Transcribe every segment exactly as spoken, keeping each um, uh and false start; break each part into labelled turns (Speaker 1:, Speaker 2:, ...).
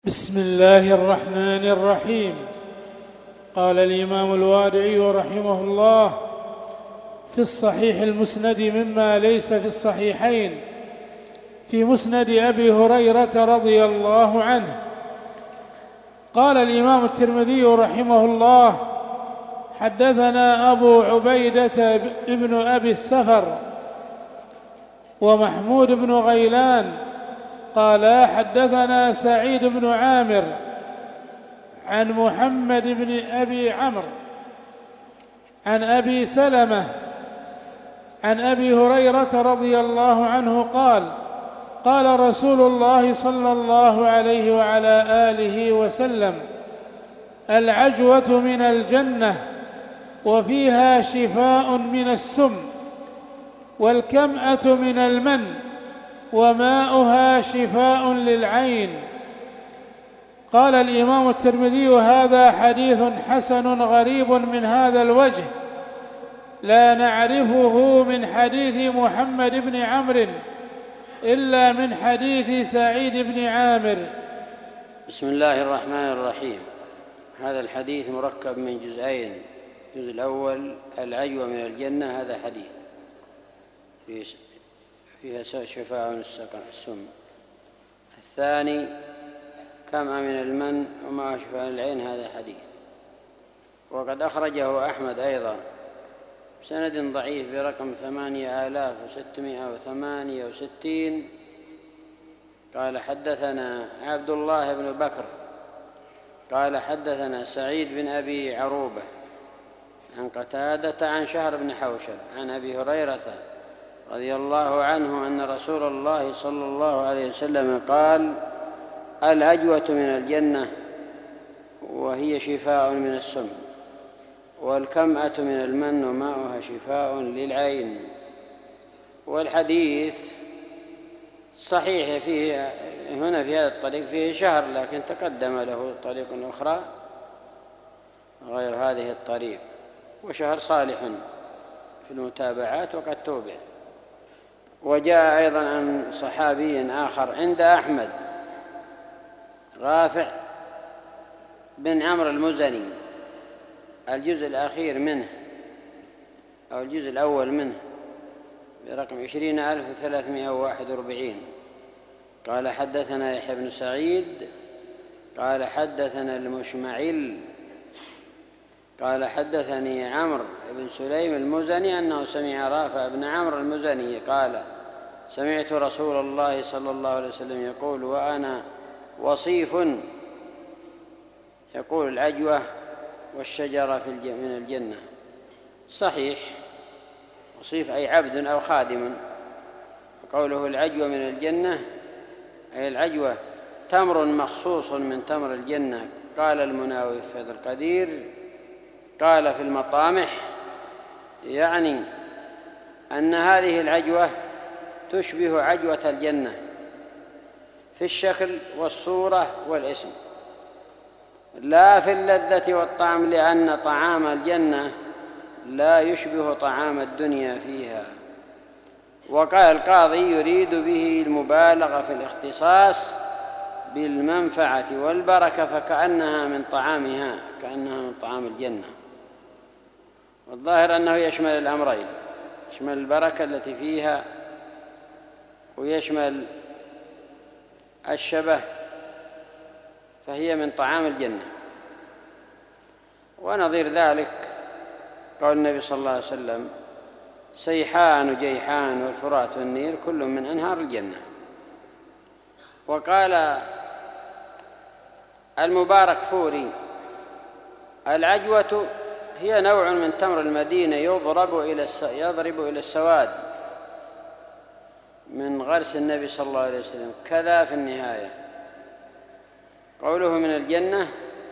Speaker 1: بسم الله الرحمن الرحيم. قال الإمام الوادعي رحمه الله في الصحيح المسند مما ليس في الصحيحين في مسند أبي هريرة رضي الله عنه. قال الإمام الترمذي رحمه الله حدثنا أبو عبيدة ابن أبي السفر ومحمود بن غيلان قال حدثنا سعيد بن عامر عن محمد بن أبي عمرو عن أبي سلمة عن أبي هريرة رضي الله عنه قال قال رسول الله صلى الله عليه وعلى آله وسلم: العجوة من الجنة وفيها شفاء من السم، والكمأة من المن وماؤها شفاء للعين. قال الإمام الترمذي: هذا حديث حسن غريب من هذا الوجه، لا نعرفه من حديث محمد بن عمرو إلا من حديث سعيد بن عامر.
Speaker 2: بسم الله الرحمن الرحيم. هذا الحديث مركب من جزئين. الجزء الأول العجوة من الجنة، هذا حديث فيها شفاء السم. الثاني كمأة من المن ومع شفاء العين، هذا حديث. وقد أخرجه أحمد أيضا بسند ضعيف برقم ثمانية آلاف وستمائة وثمانية وستين. قال حدثنا عبد الله بن بكر قال حدثنا سعيد بن أبي عروبة عن قتادة عن شهر بن حوشب عن أبي هريرة رضي الله عنه أن رسول الله صلى الله عليه وسلم قال: العجوة من الجنة وهي شفاء من السم، والكمأة من المن وماؤها شفاء للعين. والحديث صحيح، فيه هنا في هذا الطريق فيه شهر، لكن تقدم له طريق أخرى غير هذه الطريق، وشهر صالح في المتابعات وقد توبع. وجاء أيضا عن صحابي آخر عند أحمد، رافع بن عمرو المزني، الجزء الأخير منه أو الجزء الأول منه برقم عشرين ألف وثلاثمائة وواحد وأربعين. قال حدثنا يحيى بن سعيد قال حدثنا المشمعل قال حدثني عمرو بن سليم المزني أنه سمع رافع بن عمرو المزني قال: سمعت رسول الله صلى الله عليه وسلم يقول وأنا وصيف، يقول: العجوة والشجرة في من الجنة. صحيح، وصيف أي عبد أو خادم. وقوله العجوة من الجنة أي العجوة تمر مخصوص من تمر الجنة. قال المناوي في فيض القدير قال في المطامح: يعني أن هذه العجوة تشبه عجوة الجنة في الشكل والصورة والاسم، لا في اللذة والطعم، لأن طعام الجنة لا يشبه طعام الدنيا فيها. وقال القاضي: يريد به المبالغة في الاختصاص بالمنفعة والبركة، فكأنها من طعامها كأنها من طعام الجنة. والظاهر أنه يشمل الأمرين، يشمل البركة التي فيها ويشمل الشبه، فهي من طعام الجنة. ونظير ذلك قول النبي صلى الله عليه وسلم: سيحان وجيحان والفرات والنيل كل من أنهار الجنة. وقال المبارك فوري: العجوة هي نوع من تمر المدينة يضرب إلى يضرب إلى السواد من غرس النبي صلى الله عليه وسلم. كذا في النهاية قوله من الجنة،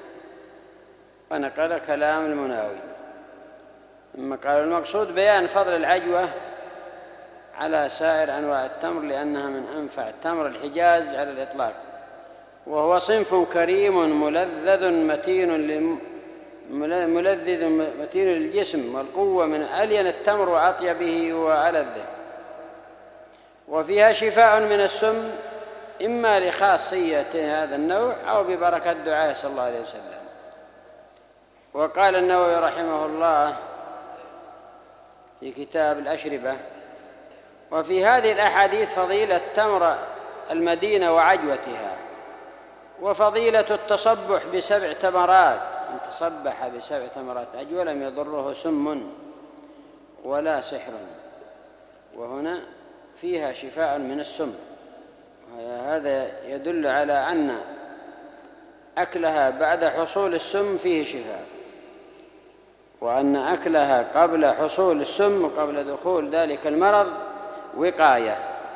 Speaker 2: ونقل كلام المناوي. ثم قال: المقصود بيان فضل العجوة على سائر أنواع التمر، لأنها من أنفع تمر الحجاز على الإطلاق، وهو صنف كريم ملذذ متين ملذذ متين للجسم والقوة، من ألين التمر وأطيبه وألذه. وفيها شفاء من السم، إما لخاصية هذا النوع أو ببركة دعائه صلى الله عليه وسلم. وقال النووي رحمه الله في كتاب الأشربة: وفي هذه الأحاديث فضيلة تمر المدينة وعجوتها، وفضيلة التصبح بسبع تمرات، من تصبح بسبع تمرات عجوة لم يضره سم ولا سحر. وهنا فيها شفاء من السم، هذا يدل على أن أكلها بعد حصول السم فيه شفاء، وأن أكلها قبل حصول السم وقبل دخول ذلك المرض وقاية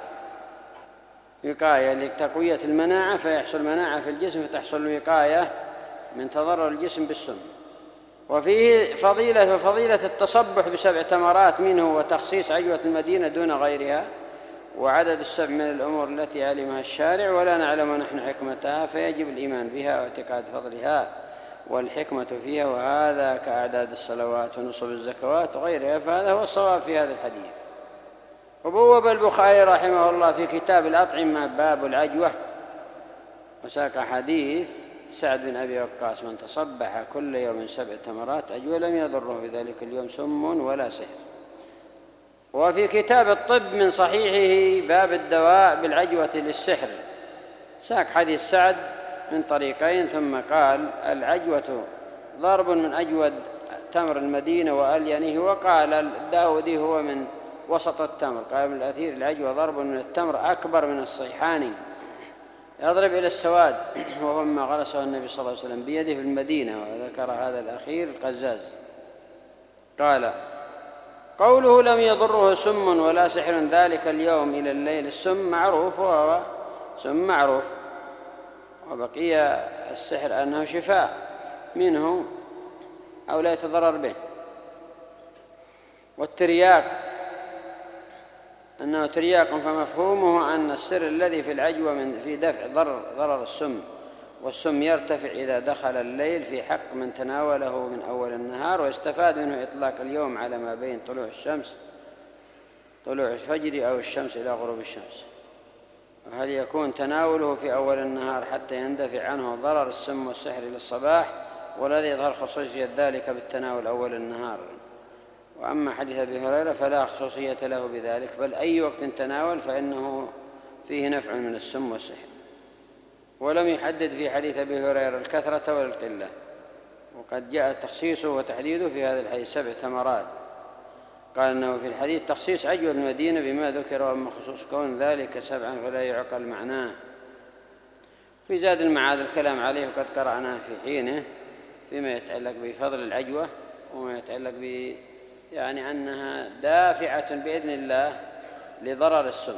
Speaker 2: وقاية لتقوية المناعة، فيحصل مناعة في الجسم فتحصل وقاية من تضرر الجسم بالسم. وفيه فضيلة وفضيلة التصبح بسبع تمرات منه وتخصيص عجوة المدينة دون غيرها، وعدد السبع من الأمور التي علمها الشارع ولا نعلم نحن حكمتها، فيجب الإيمان بها واعتقاد فضلها والحكمة فيها، وهذا كأعداد الصلوات ونصب الزكوات وغيرها، فهذا هو الصواب في هذا الحديث. وبوب البخاري رحمه الله في كتاب الأطعمة باب العجوة، وساق حديث سعد بن أبي وقاص: من تصبح كل يوم سبع تمرات عجوة لم يضره في ذلك اليوم سم ولا سحر. وفي كتاب الطب من صحيحه باب الدواء بالعجوة للسحر، ساق حديث سعد من طريقين ثم قال: العجوة ضرب من أجود تمر المدينة وألينه، وقال الداودي هو من وسط التمر. قال ابن الأثير: العجوة ضرب من التمر أكبر من الصيحاني يضرب إلى السواد، وهو ما غرسه النبي صلى الله عليه وسلم بيده في المدينة. وذكر هذا الأخير القزاز. قال: قوله لم يضره سم ولا سحر ذلك اليوم إلى الليل، السم معروف وهو سم معروف، وبقي السحر أنه شفاء منه أو لا يتضرر به. والترياق أنه ترياق، فمفهومه أن السر الذي في العجوة من في دفع ضرر, ضرر السم، والسم يرتفع إذا دخل الليل في حق من تناوله من أول النهار. ويستفاد منه إطلاق اليوم على ما بين طلوع الشمس طلوع الفجر أو الشمس إلى غروب الشمس. وهل يكون تناوله في أول النهار حتى يندفع عنه ضرر السم والسحر إلى الصباح، والذي يظهر خصوصية ذلك بالتناول أول النهار. وأما حديث أبي هريرة فلا خصوصية له بذلك، بل أي وقت تناول فإنه فيه نفع من السم والسحر. ولم يحدد في حديث أبي هريرة الكثرة ولا القلة، وقد جاء تخصيصه وتحديده في هذا الحديث سبع تمرات. قال أنه في الحديث تخصيص عجوة المدينة بما ذكر، وأما خصوص كون ذلك سبعا فلا يعقل معناه. في زاد المعاد الكلام عليه وقد قرأناه في حينه فيما يتعلق بفضل العجوة وما يتعلق ب يعني أنها دافعة بإذن الله لضرر السم،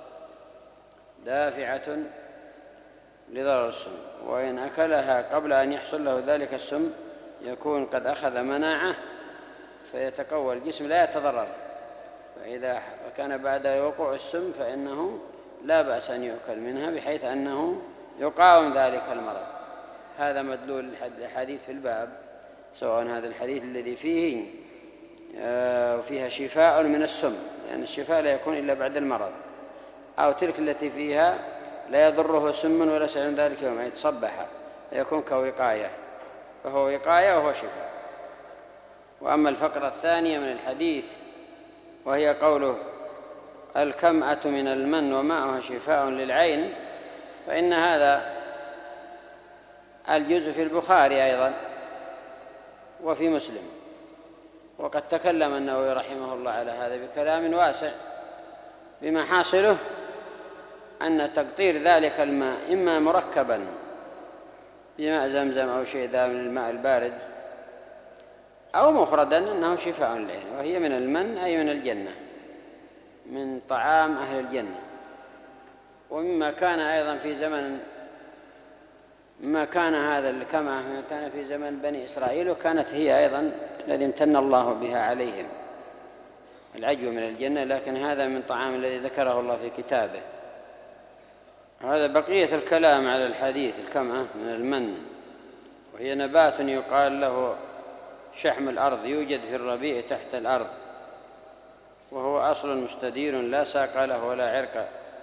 Speaker 2: دافعة لضرر السم، وإن أكلها قبل أن يحصل له ذلك السم يكون قد أخذ مناعة فيتقوى الجسم لا يتضرر، فإذا كان بعد وقوع السم فإنه لا بأس أن يؤكل منها بحيث أنه يقاوم ذلك المرض. هذا مدلول الحديث في الباب، سواء هذا الحديث الذي فيه وفيها شفاء من السم، لأن يعني الشفاء لا يكون إلا بعد المرض، أو تلك التي فيها لا يضره سم ولا سحر ذلك يوم يتصبح يكون كوقاية، فهو وقاية وهو شفاء. وأما الفقرة الثانية من الحديث وهي قوله الكمأة من المن وماؤها شفاء للعين، فإن هذا الجزء في البخاري أيضا وفي مسلم، وقد تكلم النووي رحمه الله على هذا بكلام واسع، بما حاصله أن تقطير ذلك الماء إما مركبا بماء زمزم أو شيء ذا من الماء البارد، أو مفردا أنه شفاء للعين، وهي من المن أي من الجنة، من طعام أهل الجنة. ومما كان أيضا في زمن ما كان هذا الكمأة كان في زمن بني إسرائيل، وكانت هي أيضا الذي امتن الله بها عليهم، العجوة من الجنة، لكن هذا من طعام الذي ذكره الله في كتابه. هذا بقية الكلام على الحديث الكمأة من المن، وهي نبات يقال له شحم الأرض، يوجد في الربيع تحت الأرض، وهو أصل مستدير لا ساق له ولا عرق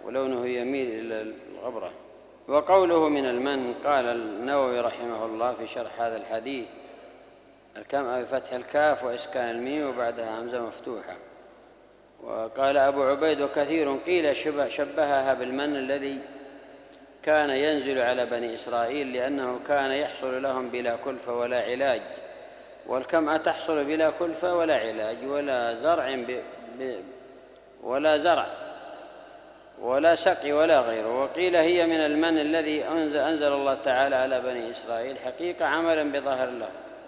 Speaker 2: ولونه يميل إلى الغبرة. وقوله من المن، قال النووي رحمه الله في شرح هذا الحديث: الكمأ بفتح الكاف وإسكان الميم وبعدها همزة مفتوحة. وقال أبو عبيد وكثير قيل شبهها بالمن الذي كان ينزل على بني إسرائيل، لأنه كان يحصل لهم بلا كلفة ولا علاج، والكمأ تحصل بلا كلفة ولا علاج ولا زرع ب... ب... ولا زرع ولا سقي ولا غيره. وقيل هي من المن الذي أنزل, أنزل الله تعالى على بني إسرائيل حقيقة عملا بظاهر له.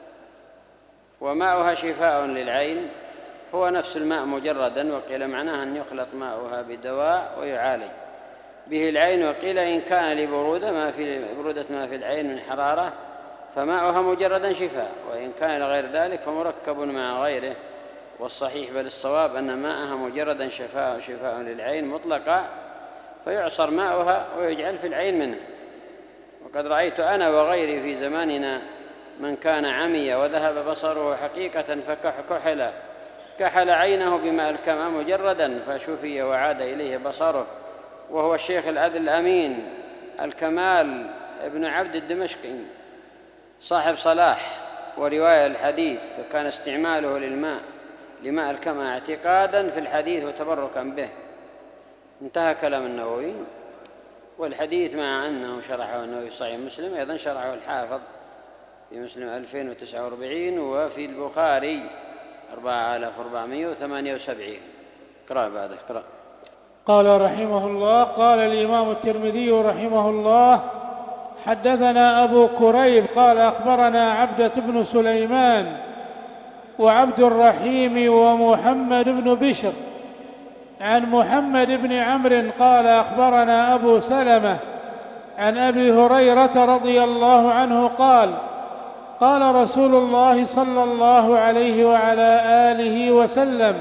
Speaker 2: وماؤها شفاء للعين، هو نفس الماء مجردا، وقيل معناها أن يخلط ماؤها بدواء ويعالج به العين. وقيل إن كان لبرودة ما في برودة ما في العين من حرارة فماؤها مجردا شفاء، وإن كان لغير ذلك فمركب مع غيره. والصحيح بل الصواب أن ماءها مجردا شفاء شفاء للعين مطلقا، فيعصر ماؤها ويجعل في العين منه. وقد رأيت أنا وغيري في زماننا من كان عمي وذهب بصره حقيقة فكحل كحل عينه بماء الكمأ مجردا فشفي وعاد إليه بصره، وهو الشيخ العدل الأمين الكمال ابن عبد الدمشقي صاحب صلاح ورواية الحديث، وكان استعماله للماء لماء الكمأ اعتقادا في الحديث وتبركا به. انتهى كلام النووي. والحديث مع أنه شرحه النووي في صحيح مسلم، أيضا شرحه الحافظ في مسلم ألفين وتسعة وأربعين، وفي البخاري أربعة آلاف وأربعمائة وثمانية وسبعين. اقرأ بعده اقرأ.
Speaker 1: قال رحمه الله: قال الإمام الترمذي رحمه الله: حدثنا أبو كريب قال أخبرنا عبدة بن سليمان وعبد الرحيم ومحمد بن بشر عن محمد بن عمرو قال أخبرنا أبو سلمة عن أبي هريرة رضي الله عنه قال: قال رسول الله صلى الله عليه وعلى آله وسلم: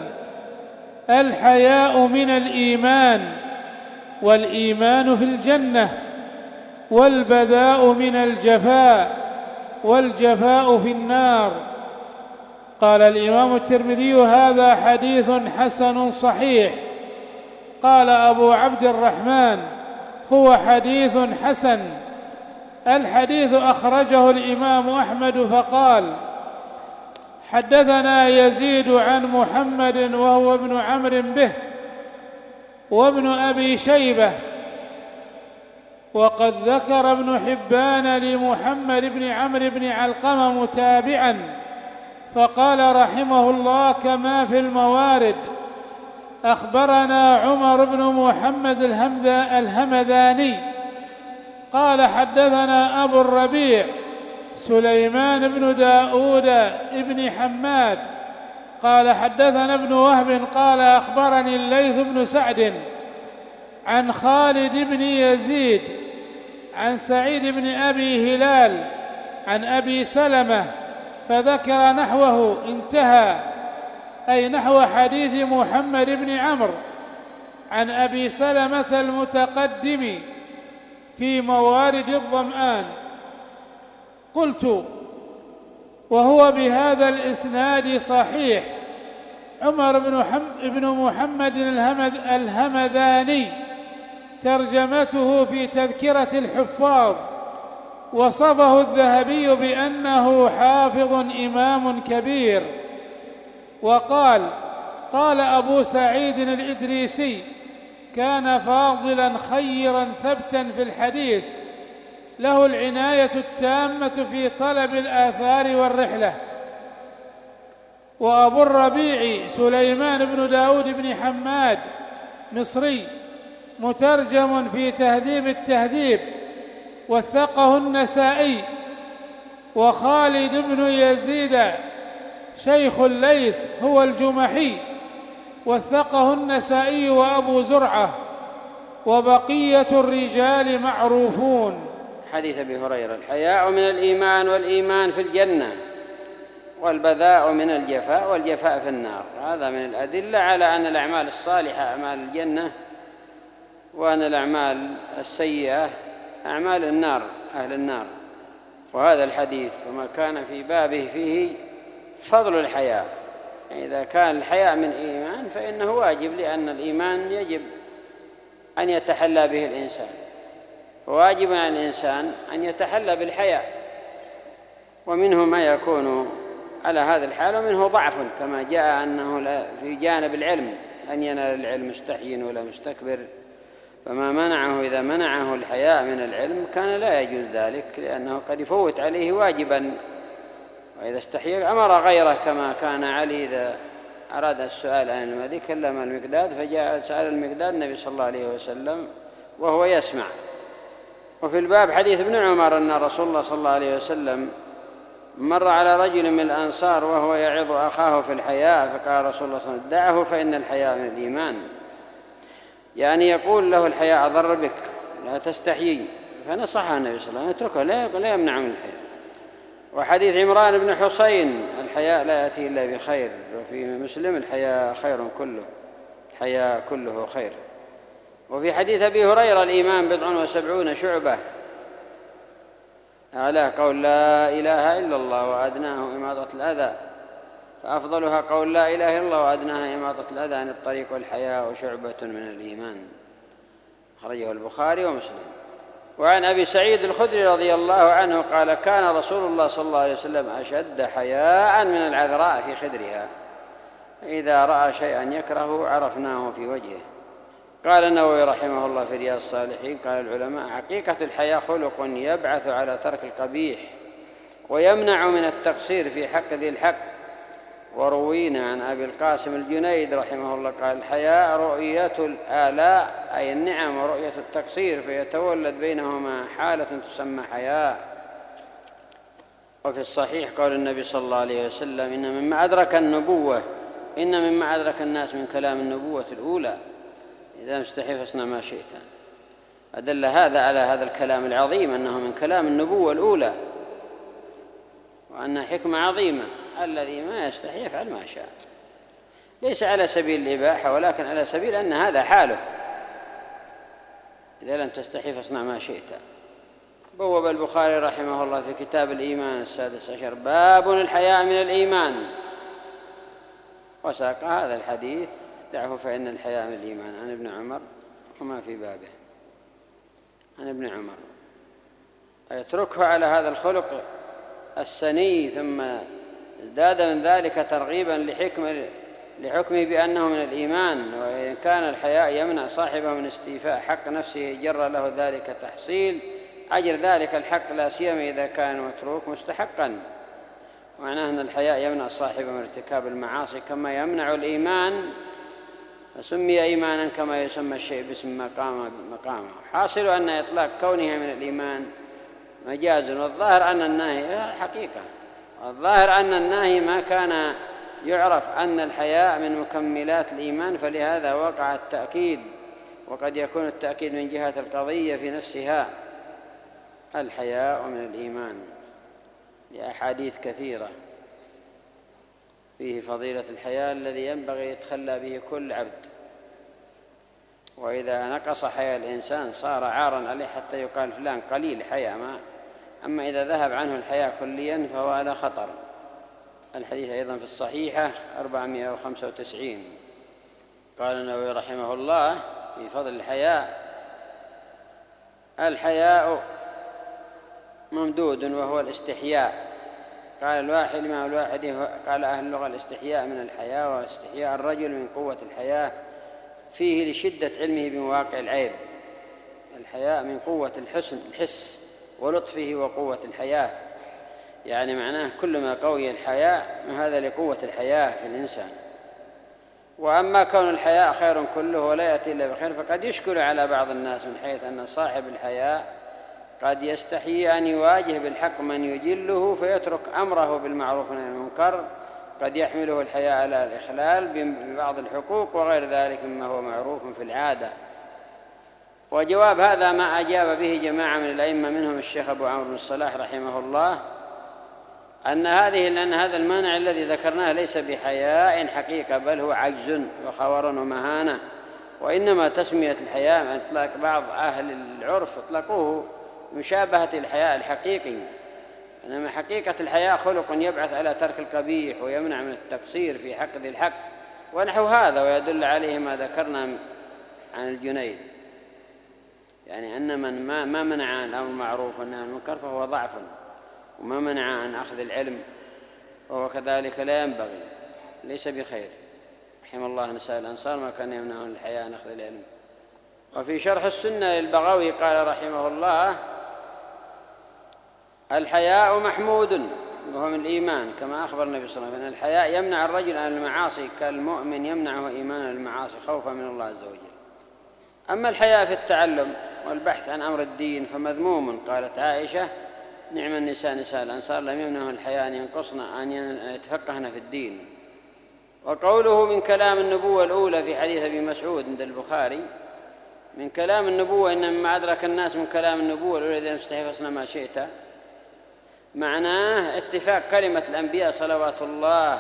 Speaker 1: الحياء من الإيمان، والإيمان في الجنة، والبذاء من الجفاء، والجفاء في النار. قال الإمام الترمذي: هذا حديث حسن صحيح. قال أبو عبد الرحمن: هو حديث حسن. الحديث أخرجه الإمام أحمد فقال: حدثنا يزيد عن محمد وهو ابن عمرو به وابن أبي شيبة. وقد ذكر ابن حبان لمحمد بن عمرو بن علقمة متابعا فقال رحمه الله كما في الموارد: أخبرنا عمر بن محمد الهمذاني قال حدثنا أبو الربيع سليمان بن داود بن حماد قال حدثنا ابن وهب قال أخبرني الليث بن سعد عن خالد بن يزيد عن سعيد بن أبي هلال عن أبي سلمة فذكر نحوه، انتهى، أي نحو حديث محمد بن عمرو عن أبي سلمة المتقدم في موارد الظمآن. قلت: وهو بهذا الإسناد صحيح. عمر بن محمد الهمذاني ترجمته في تذكرة الحفاظ، وصفه الذهبي بأنه حافظ إمام كبير. وقال: قال أبو سعيد الإدريسي: كان فاضلا خيرا ثبتا في الحديث، له العناية التامة في طلب الآثار والرحلة. وأبو الربيع سليمان بن داود بن حماد مصري مترجم في تهذيب التهذيب، وثقه النسائي. وخالد بن يزيد شيخ الليث هو الجمحي، وثقه النسائي وأبو زرعة، وبقية الرجال معروفون.
Speaker 2: حديث أبي هريرة: الحياء من الإيمان، والإيمان في الجنة، والبذاء من الجفاء، والجفاء في النار. هذا من الأدلة على أن الأعمال الصالحة أعمال الجنة، وأن الأعمال السيئة أعمال النار، أهل النار. وهذا الحديث وما كان في بابه فيه فضل الحياء. إذا كان الحياء من إيمان فإنه واجب، لأن الإيمان يجب أن يتحلى به الإنسان، واجب على الإنسان أن يتحلى بالحياء، ومنه ما يكون على هذا الحال ومنه ضعف، كما جاء أنه في جانب العلم أن ينال العلم مستحي ولا مستكبر، فما منعه إذا منعه الحياء من العلم كان لا يجوز ذلك، لأنه قد يفوت عليه واجبا، وإذا استحيى أمر غيره، كما كان علي إذا أراد السؤال عن المذي كلم المقداد فجاء سأل المقداد النبي صلى الله عليه وسلم وهو يسمع. وفي الباب حديث ابن عمر أن رسول الله صلى الله عليه وسلم مر على رجل من الأنصار وهو يعظ أخاه في الحياء، فقال رسول الله صلى الله عليه وسلم دعه فإن الحياء من الإيمان، يعني يقول له الحياء أضر بك لا تستحيي، فنصحه النبي صلى الله عليه وسلم اتركه لا يمنع من الحياء. وحديث عمران بن حسين الحياء لا يأتي إلا بخير، وفي مسلم الحياء خير كله، الحياء كله خير. وفي حديث أبي هريرة الإيمان بضع وسبعون شعبة، أعلاه قول لا إله إلا الله وأدناه إماطة الأذى، فأفضلها قول لا إله إلا الله وأدناها إماطة الأذى عن الطريق، والحياء شعبة من الإيمان، أخرجه البخاري ومسلم. وعن أبي سعيد الخدري رضي الله عنه قال كان رسول الله صلى الله عليه وسلم أشد حياء من العذراء في خدرها، إذا رأى شيئا يكرهه عرفناه في وجهه. قال النووي رحمه الله في رياض الصالحين قال العلماء حقيقة الحياء خلق يبعث على ترك القبيح ويمنع من التقصير في حق ذي الحق. وروينا عن أبي القاسم الجنيد رحمه الله قال الحياء رؤية الآلاء أي النعم ورؤية التقصير، فيتولد بينهما حالة تسمى حياء. وفي الصحيح قول النبي صلى الله عليه وسلم إن مما أدرك النبوة إن مما أدرك الناس من كلام النبوة الأولى إذا مستحي فاصنع ما شئت. أدل هذا على هذا الكلام العظيم أنه من كلام النبوة الأولى، وأنها حكمة عظيمة، الذي ما يستحي يفعل ما شاء، ليس على سبيل الإباحة ولكن على سبيل أن هذا حاله، إذا لم تستحي فاصنع ما شئت. بوب البخاري رحمه الله في كتاب الإيمان السادس عشر باب الحياء من الإيمان، وساق هذا الحديث دعه فإن الحياء من الإيمان عن ابن عمر وما في بابه عن ابن عمر، يتركه على هذا الخلق السني، ثم ازداد من ذلك ترغيبا لحكمه لحكمه بأنه من الإيمان. وإن كان الحياء يمنع صاحبه من استيفاء حق نفسه جر له ذلك تحصيل أجر ذلك الحق، لا سيما إذا كان متروك مستحقا. معناه أن الحياء يمنع صاحبه من ارتكاب المعاصي كما يمنع الإيمان، فسمي إيمانا كما يسمى الشيء باسم مقامه مقامه. حاصل أن إطلاق كونها من الإيمان مجاز، والظاهر أن الناهي حقيقة، والظاهر أن الناهي ما كان يعرف أن الحياء من مكملات الإيمان، فلهذا وقع التأكيد. وقد يكون التأكيد من جهة القضية في نفسها، الحياء من الإيمان، لأحاديث كثيرة فيه فضيلة الحياء الذي ينبغي يتخلى به كل عبد، وإذا نقص حياء الإنسان صار عارا عليه حتى يقال فلان قليل حياء، ما أما إذا ذهب عنه الحياء كليا فهو على خطر. الحديث أيضا في الصحيحة أربعمائة وخمسة وتسعين. قال النووي رحمه الله في فضل الحياء الحياء ممدود وهو الاستحياء. قال الواحد ما الواحد قال أهل اللغة الاستحياء من الحياء، واستحياء الرجل من قوة الحياة فيه لشدة علمه بمواقع العيب. الحياء من قوة الحسن الحس ولطفه وقوة الحياة، يعني معناه كلما قوي الحياء هذا لقوة الحياة في الإنسان. وأما كون الحياء خير كله ولا يأتي إلا بخير، فقد يشكل على بعض الناس من حيث أن صاحب الحياء قد يستحي أن يواجه بالحق من يجله فيترك أمره بالمعروف والنهي عن المنكر، قد يحمله الحياء على الإخلال ببعض الحقوق وغير ذلك مما هو معروف في العادة. وجواب هذا ما أجاب به جماعة من الأئمة منهم الشيخ أبو عمرو بن الصلاح رحمه الله، أن هذه لأن هذا المانع الذي ذكرناه ليس بحياء حقيقة، بل هو عجز وخور ومهانة، وإنما تسمية الحياء من إطلاق بعض أهل العرف اطلقوه مشابهة الحياء الحقيقي، إنما حقيقة الحياء خلق يبعث على ترك القبيح ويمنع من التقصير في حق ذي الحق ونحو هذا، ويدل عليه ما ذكرنا عن الجنيد. يعني أن من ما, ما منع عن الأمر المعروف والنهي عن المنكر فهو ضعف، وما منع عن أخذ العلم وهو كذلك لا ينبغي، ليس بخير. رحم الله نساء الأنصار ما كان يمنعهم الحياء عن أخذ العلم. وفي شرح السنة للبغوي قال رحمه الله: الحياء محمود وهو من الإيمان، كما أخبر النبي صلى الله عليه وسلم أن الحياء يمنع الرجل عن المعاصي كالمؤمن يمنعه إيمان المعاصي خوفا من الله عز وجل. أما الحياء في التعلم والبحث عن أمر الدين فمذموم. قالت عائشة: نعم النساء نساء الأنصار لم يمنعه الحياء أن ينقصن أن يتفقهن في الدين. وقوله من كلام النبوة الأولى في حديث أبي مسعود عند البخاري: من كلام النبوة إن مما أدرك الناس من كلام النبوة الأولى إذا مستحي فاصنع ما شئت، معناه اتفاق كلمة الأنبياء صلوات الله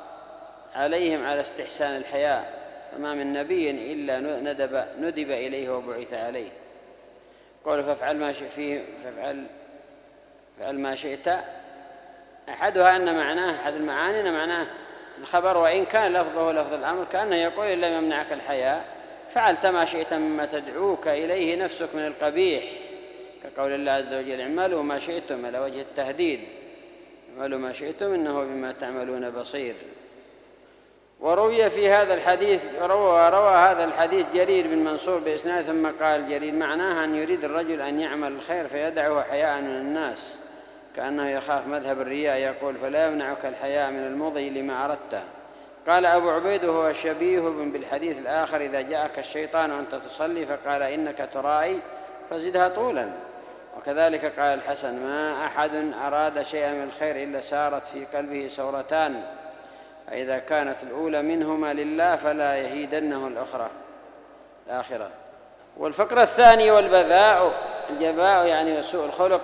Speaker 2: عليهم على استحسان الحياء، فما من نبي إلا ندب, ندب إليه وبعث عليه. قول فافعل ما شئت فيه فافعل فافعل ما شئت، أحدها أن معناه أحد المعاني أن معناه الخبر، وإن كان لفظه لفظ الأمر كأنه يقول إن لم يمنعك الحياء فعلت ما شئت مما تدعوك إليه نفسك من القبيح، كقول الله عز وجل: اعملوا ما شئتم، على وجه التهديد، اعملوا ما شئتم إنه بما تعملون بصير. وروي في هذا الحديث روى, روى هذا الحديث جرير بن منصور بإسناد، ثم قال جرير: معناها أن يريد الرجل أن يعمل الخير فيدعه حياء من الناس، كأنه يخاف مذهب الرياء، يقول: فلا يمنعك الحياء من المضي لما أردته. قال أبو عبيد: هو شبيه بالحديث الآخر: إذا جاءك الشيطان وأنت تصلي فقال إنك ترائي فزدها طولا. وكذلك قال الحسن: ما أحد أراد شيئا من الخير إلا سارت في قلبه سورتان، فإذا كانت الأولى منهما لله فلا يهيدنه الأخرى الآخرة. والفقرة الثانية والبذاء، الجباء يعني سوء الخلق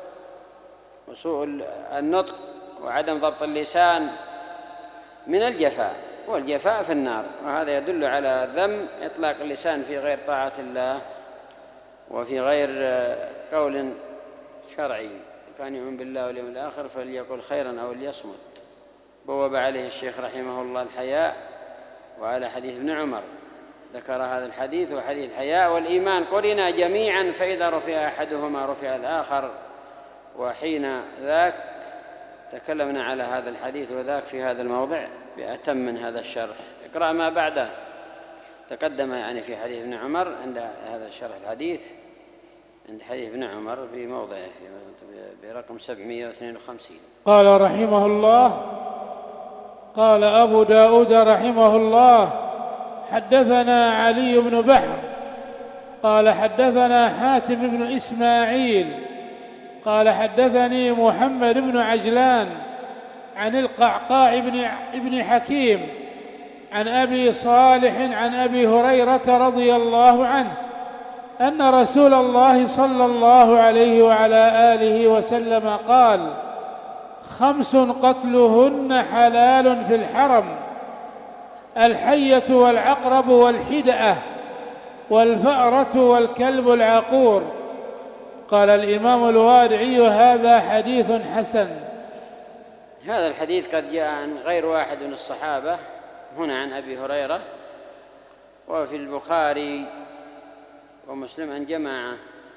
Speaker 2: وسوء النطق وعدم ضبط اللسان من الجفاء، والجفاء في النار. وهذا يدل على ذم إطلاق اللسان في غير طاعة الله وفي غير قول شرعي. كان يؤمن بالله واليوم الآخر فليقل خيرا أو ليصمت. بوب عليه الشيخ رحمه الله الحياء، وعلى حديث ابن عمر ذكر هذا الحديث وحديث الحياء والإيمان قرنا جميعا، فإذا رفع أحدهما رفع الآخر. وحين ذاك تكلمنا على هذا الحديث وذاك في هذا الموضع بأتم من هذا الشرح. اقرأ ما بعده، تقدم يعني في حديث ابن عمر عند هذا الشرح الحديث عند حديث ابن عمر في موضعه برقم سبعمائة واثنين وخمسين.
Speaker 1: قال رحمه الله: قال أبو داود رحمه الله: حدثنا علي بن بحر قال حدثنا حاتم بن إسماعيل قال حدثني محمد بن عجلان عن القعقاع بن حكيم عن أبي صالح عن أبي هريرة رضي الله عنه أن رسول الله صلى الله عليه وعلى آله وسلم قال: خمس قتلهن حلال في الحرم: الحية والعقرب والحدأة والفأرة والكلب العقور. قال الإمام الوادعي: هذا حديث حسن.
Speaker 2: هذا الحديث قد جاء عن غير واحد من الصحابة، هنا عن أبي هريرة، وفي البخاري ومسلم عن جماعة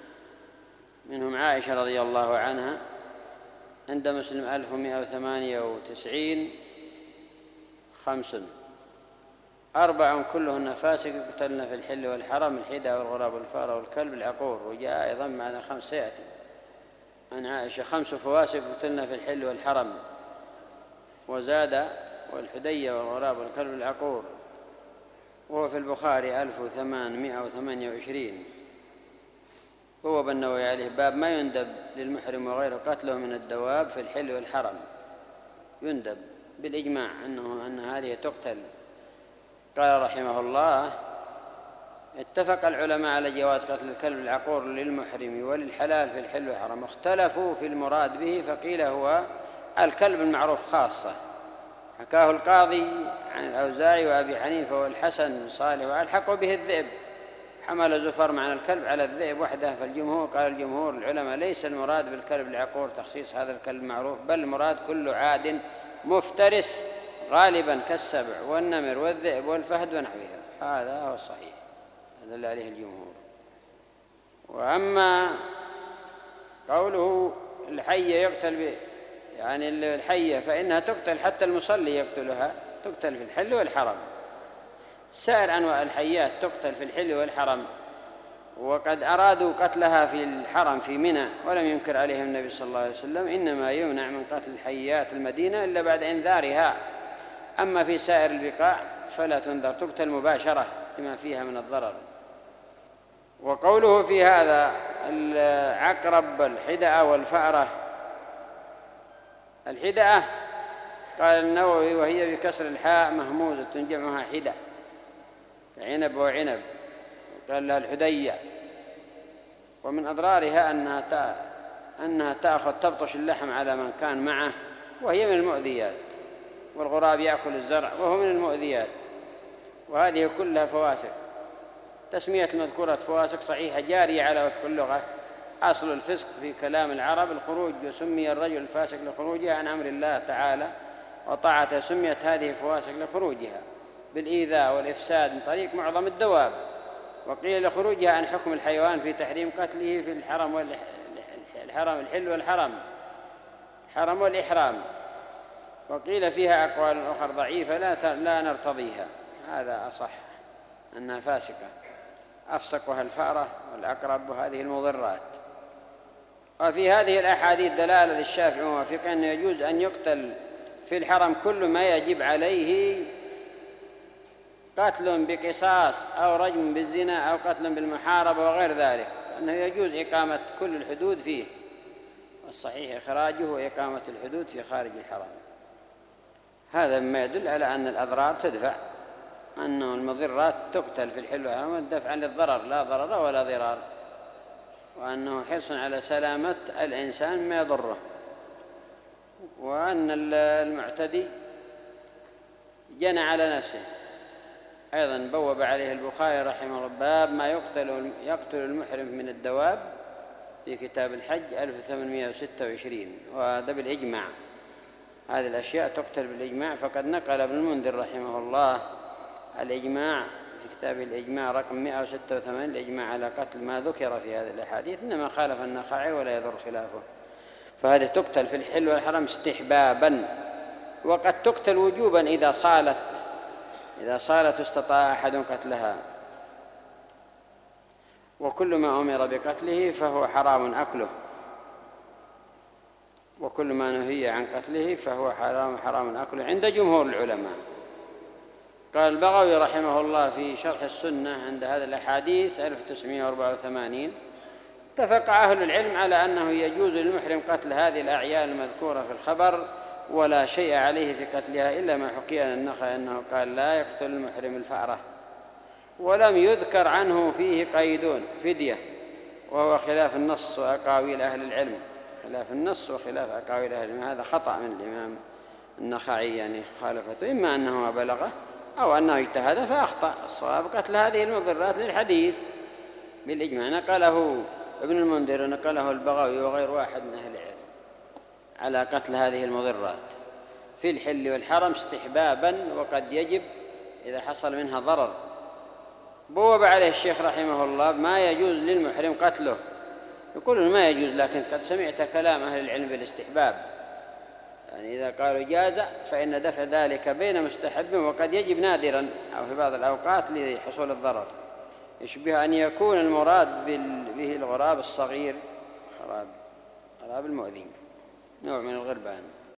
Speaker 2: منهم عائشة رضي الله عنها، عند مسلم ألف ومائة وثمانية وتسعين خمس: أربع كلهن فاسق يقتلن في الحل والحرم: الحدى والغراب والفار والكلب العقور. وجاء أيضا معنا خمس سيأتي عن عائشة: خمس فواسق يقتلن في الحل والحرم. وزاد: والحدية والغراب والكلب العقور. وهو في البخاري ألف وثمانمائة وثمانية وعشرين. هو بالنووي عليه باب ما يندب للمحرم وغيره قتله من الدواب في الحل والحرم. يندب بالإجماع أنه أن هذه تقتل. قال رحمه الله: اتفق العلماء على جواز قتل الكلب العقور للمحرم وللحلال في الحل والحرم. اختلفوا في المراد به، فقيل هو الكلب المعروف خاصة. حكاه القاضي عن الأوزاعي وأبي حنيفة والحسن صالح، وألحقوا به الذئب. حمل زفر معنى الكلب على الذئب وحده. فالجمهور قال الجمهور العلماء ليس المراد بالكلب العقور تخصيص هذا الكلب المعروف، بل المراد كل عاد مفترس غالبا كالسبع والنمر والذئب والفهد ونحوها. هذا هو الصحيح، هذا اللي عليه الجمهور. وأما قوله الحية يقتل ب... يعني الحية فإنها تقتل حتى المصلي يقتلها، تقتل في الحل والحرم. سائر أنواع الحيات تقتل في الحل والحرم، وقد أرادوا قتلها في الحرم في منى ولم ينكر عليهم النبي صلى الله عليه وسلم، إنما يمنع من قتل حيات المدينة إلا بعد إنذارها. أما في سائر البقاع فلا تنذر، تقتل مباشرة لما فيها من الضرر. وقوله في هذا العقرب الحدأة والفأرة، الحدأة قال النووي وهي بكسر الحاء مهموزة جمعها حدأ، عنب وعنب، قال لها الحدية. ومن أضرارها أنها أنها تأخذ تبطش اللحم على من كان معه، وهي من المؤذيات. والغراب يأكل الزرع وهو من المؤذيات، وهذه كلها فواسق. تسمية المذكورة فواسق صحيحة جارية على وفق اللغة. أصل الفسق في كلام العرب الخروج، وسمي الرجل الفاسق لخروجها عن أمر الله تعالى وطاعته، سميت هذه فواسق لخروجها بالإيذاء والإفساد من طريق معظم الدواب. وقيل لخروجها عن حكم الحيوان في تحريم قتله في الحرم والحرم الحل والحرم حرم والإحرام. وقيل فيها أقوال أخرى ضعيفة لا لا نرتضيها، هذا أصح أنها فاسقة. أفسقها الفأرة والعقرب وهذه المضرات. وفي هذه الأحاديث دلالة للشافعي وموافقه أنه يجوز أن يقتل في الحرم كل ما يجب عليه قتل بقصاص أو رجم بالزنا أو قتل بالمحاربة وغير ذلك، أنه يجوز إقامة كل الحدود فيه، والصحيح إخراجه وإقامة الحدود في خارج الحرم. هذا مما يدل على أن الأضرار تدفع، أنه المضرات تقتل في الحل والحرم دفعا للضرر لا ضرر ولا ضرار، وأنه حرص على سلامة الإنسان ما يضره. وأن المعتدي جنى على نفسه أيضا بوب عليه البخاري رحمه الله باب ما يقتل يقتل المحرم من الدواب في كتاب الحج ألف وثمانمائة وستة وعشرين، وهذا بالإجماع. هذه الأشياء تقتل بالإجماع، فقد نقل ابن المنذر رحمه الله الإجماع في كتابه الإجماع رقم مائة وستة وثمانين، الإجماع على قتل ما ذكر في هذه الأحاديث، إنما خالف النخعي ولا يضر خلافه. فهذه تقتل في الحل والحرم استحبابا، وقد تقتل وجوبا إذا صالت إذا صالت استطاع أحد قتلها. وكل ما أمر بقتله فهو حرام أكله، وكل ما نهي عن قتله فهو حرام حرام أكله عند جمهور العلماء. قال البغوي رحمه الله في شرح السنة عند هذه الأحاديث ألف وتسعمائة وأربعة وثمانين: اتفق أهل العلم على أنه يجوز للمحرم قتل هذه الأعيان المذكورة في الخبر، ولا شيء عليه في قتلها إلا ما حكي عن النخعي أنه قال لا يقتل المحرم الفأرة، ولم يذكر عنه فيه قيد فدية، وهو خلاف النص وأقاويل أهل العلم. خلاف النص وخلاف أقاويل أهل العلم، هذا خطأ من الإمام النخعي، يعني خالفته، إما أنه ما بلغه أو أنه اجتهد فأخطأ. الصواب قتل هذه المضرات للحديث بالإجماع. نقله ابن المنذر ونقله البغوي وغير واحد من أهل العلم على قتل هذه المضرات في الحل والحرم استحبابا، وقد يجب إذا حصل منها ضرر. بوب عليه الشيخ رحمه الله ما يجوز للمحرم قتله، يقول ما يجوز، لكن قد سمعت كلام أهل العلم بالاستحباب، يعني إذا قالوا جاز فإن دفع ذلك بين مستحب وقد يجب نادرا أو في بعض الأوقات لحصول الضرر. يشبه أن يكون المراد به الغراب الصغير، غراب المؤذي، نوع من الغربان.